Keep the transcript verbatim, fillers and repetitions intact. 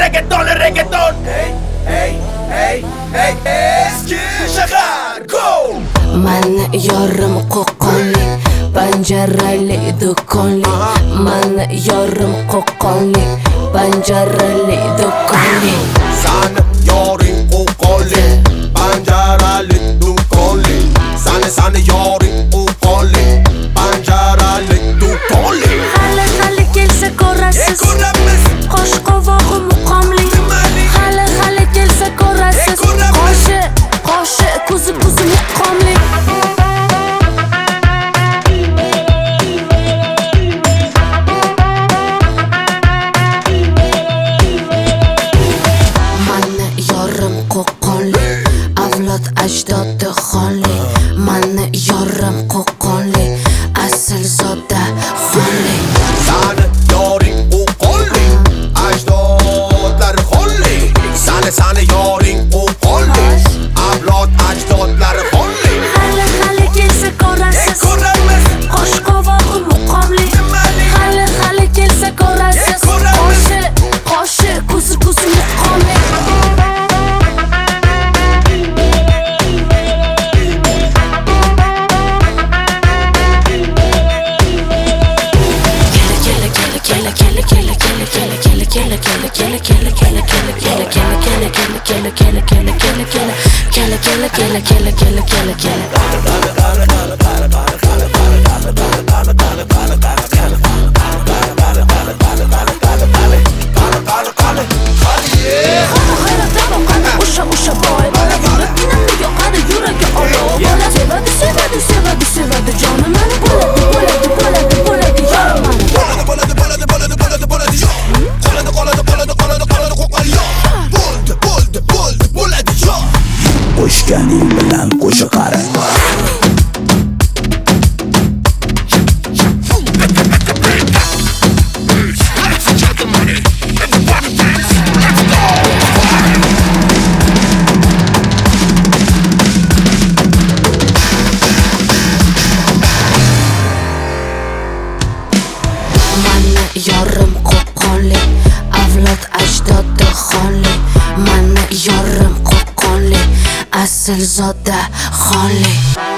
reggaeton, reggaeton. Hey, hey, hey, hey, eski shahar, go. Mani yorim qo'qonli, panjarali do'konli. Mani yorim qo'qonli, panjarali do'konli. Sani yoring qo'qonli, panjarali do'konli. Sani sani yoring qo'qonli, panjarali do'konli. Hali hali kelsa ko'rasiz, qosh qovog'i muqomli. Hali hali kelsa ko'rasiz, qoshi qoshi ko'zi ko'zi muqomli. Mani yorim qo'qonli, avlod ajdodi xonli. Mani yorim qo'qonli, asl zoda xonli. Sani yoring qo'qonli, ajdodlar xonli. Sani sani yoring qo'qonli, avlod ajdodlar xonli. Hali hali kelsa ko'rasiz, qosh qovog'i muqomli. Hali hali kelsa ko'rasiz, qoshi qoshi ko'zi ko'zi muqomli. Qo'shganing bilan qo'sha qara. Mani yorim qo'qonli, avlod ajdodi xonli. Mani yorim qo'qonli, asl zoda xonli.